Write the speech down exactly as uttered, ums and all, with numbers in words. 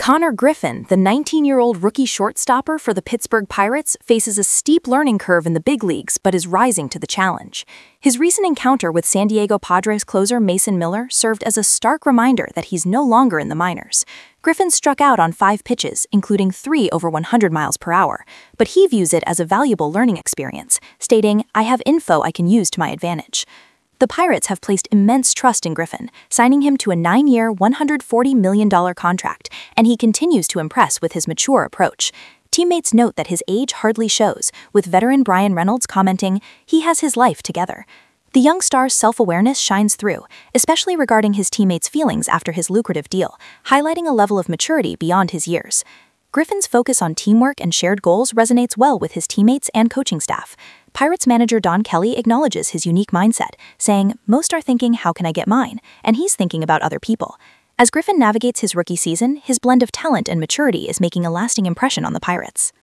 Connor Griffin, the nineteen-year-old rookie shortstopper for the Pittsburgh Pirates, faces a steep learning curve in the big leagues but is rising to the challenge. His recent encounter with San Diego Padres closer Mason Miller served as a stark reminder that he's no longer in the minors. Griffin struck out on five pitches, including three over one hundred miles per hour, but he views it as a valuable learning experience, stating, "I have info I can use to my advantage." The Pirates have placed immense trust in Griffin, signing him to a nine-year, one hundred forty million dollars contract, and he continues to impress with his mature approach. Teammates note that his age hardly shows, with veteran Bryan Reynolds commenting, "He has his life together." The young star's self-awareness shines through, especially regarding his teammates' feelings after his lucrative deal, highlighting a level of maturity beyond his years. Griffin's focus on teamwork and shared goals resonates well with his teammates and coaching staff. Pirates manager Don Kelly acknowledges his unique mindset, saying, "Most are thinking, how can I get mine?" And he's thinking about other people. As Griffin navigates his rookie season, his blend of talent and maturity is making a lasting impression on the Pirates.